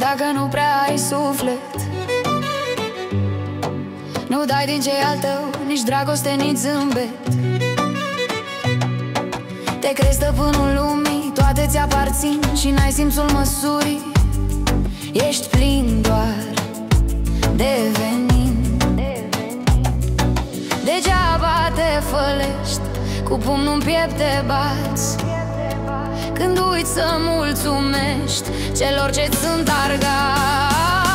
dacă nu prea ai suflet. Nu dai din ce al tău, nici dragoste, nici zâmbet. Te crezi stăpânul lumii, toate ți aparțin și n-ai simțul măsurii. Ești plin doar de venin. Degeaba te fălești, cu pumnul în piept te bați, când uiți să mulțumești celor ce-ți sunt argați.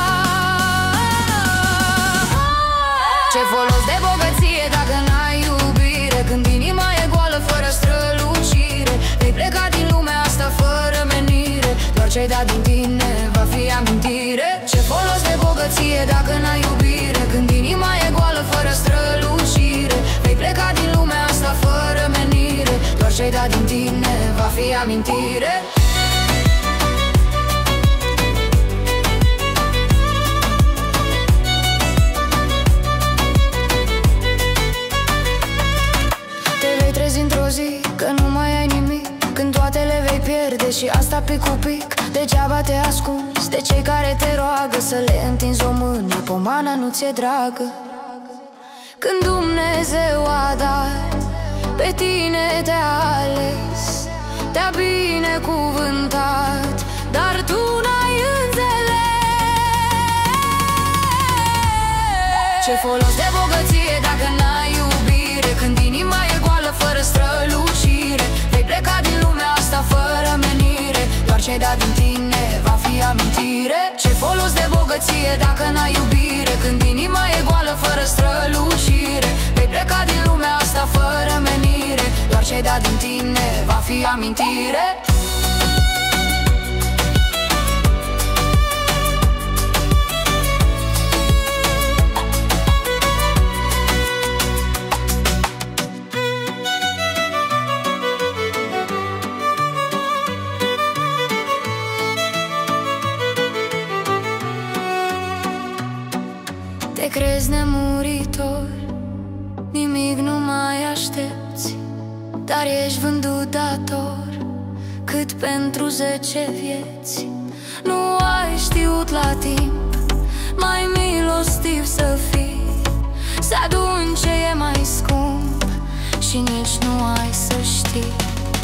Ce folos de bogăție dacă n-ai iubire, când inima e goală fără strălucire. Vei pleca din lumea asta fără menire, doar ce-ai dat din tine va fi amintire. Ce folos de bogăție dacă n-ai iubire, când inima e goală fără strălucire. Vei pleca din lumea asta fără menire, doar ce-ai dat din tine va fi amintire. Într-o zi că nu mai ai nimic, când toate le vei pierde și asta pic cu pic. Degeaba te ascunzi de cei care te roagă să le întinzi o mână, pomana nu ți-e dragă. Când Dumnezeu a dat, pe tine te-a ales, te-a binecuvântat, dar tu n-ai înțeles. Ce folos de bogăție dacă n-ai iubire, când inima e goală fără strălucire. Vei pleca din lumea asta fără menire, doar ce-ai dat din tine va fi amintire. Ce folos de bogăție dacă n-ai iubire, când inima e goală fără strălucire. Vei pleca din lumea asta fără menire, doar ce-ai dat din tine va fi amintire. Te crezi nemuritor, nimic nu mai aștepți, dar ești vândut dator, cât pentru 10 vieți. Nu ai știut la timp, mai milostiv să fii, să aduni ce e mai scump și nici nu ai să știi.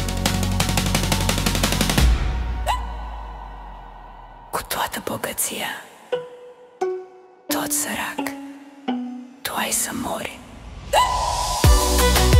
Cu toată bogăția, tot sărac, tu ai să mori.